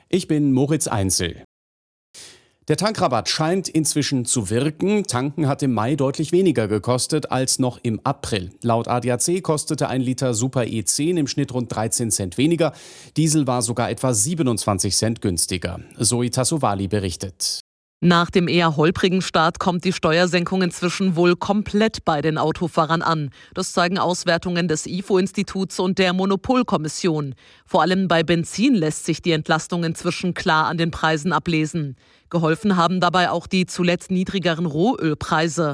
Ich bin Moritz Einzel. Der Tankrabatt scheint inzwischen zu wirken. Tanken hat im Mai deutlich weniger gekostet als noch im April. Laut ADAC kostete ein Liter Super E10 im Schnitt rund 13 Cent weniger. Diesel war sogar etwa 27 Cent günstiger. Zoe Tassovali berichtet. Nach dem eher holprigen Start kommt die Steuersenkung inzwischen wohl komplett bei den Autofahrern an. Das zeigen Auswertungen des IFO-Instituts und der Monopolkommission. Vor allem bei Benzin lässt sich die Entlastung inzwischen klar an den Preisen ablesen. Geholfen haben dabei auch die zuletzt niedrigeren Rohölpreise.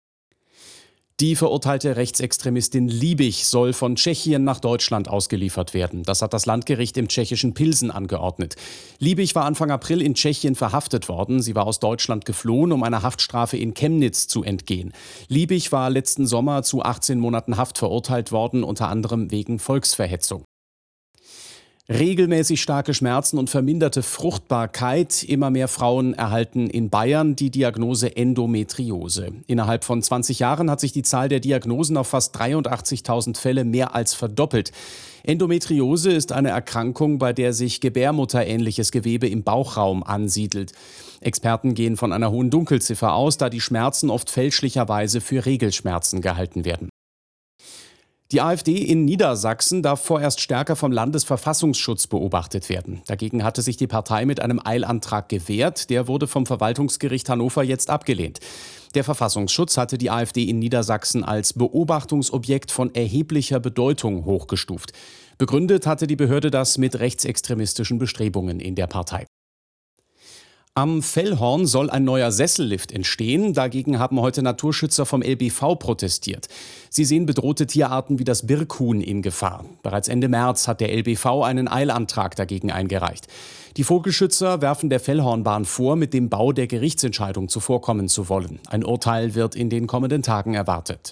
Die verurteilte Rechtsextremistin Liebig soll von Tschechien nach Deutschland ausgeliefert werden. Das hat das Landgericht im tschechischen Pilsen angeordnet. Liebig war Anfang April in Tschechien verhaftet worden. Sie war aus Deutschland geflohen, um einer Haftstrafe in Chemnitz zu entgehen. Liebig war letzten Sommer zu 18 Monaten Haft verurteilt worden, unter anderem wegen Volksverhetzung. Regelmäßig starke Schmerzen und verminderte Fruchtbarkeit. Immer mehr Frauen erhalten in Bayern die Diagnose Endometriose. Innerhalb von 20 Jahren hat sich die Zahl der Diagnosen auf fast 83.000 Fälle mehr als verdoppelt. Endometriose ist eine Erkrankung, bei der sich gebärmutterähnliches Gewebe im Bauchraum ansiedelt. Experten gehen von einer hohen Dunkelziffer aus, da die Schmerzen oft fälschlicherweise für Regelschmerzen gehalten werden. Die AfD in Niedersachsen darf vorerst stärker vom Landesverfassungsschutz beobachtet werden. Dagegen hatte sich die Partei mit einem Eilantrag gewehrt. Der wurde vom Verwaltungsgericht Hannover jetzt abgelehnt. Der Verfassungsschutz hatte die AfD in Niedersachsen als Beobachtungsobjekt von erheblicher Bedeutung hochgestuft. Begründet hatte die Behörde das mit rechtsextremistischen Bestrebungen in der Partei. Am Fellhorn soll ein neuer Sessellift entstehen. Dagegen haben heute Naturschützer vom LBV protestiert. Sie sehen bedrohte Tierarten wie das Birkhuhn in Gefahr. Bereits Ende März hat der LBV einen Eilantrag dagegen eingereicht. Die Vogelschützer werfen der Fellhornbahn vor, mit dem Bau der Gerichtsentscheidung zuvorkommen zu wollen. Ein Urteil wird in den kommenden Tagen erwartet.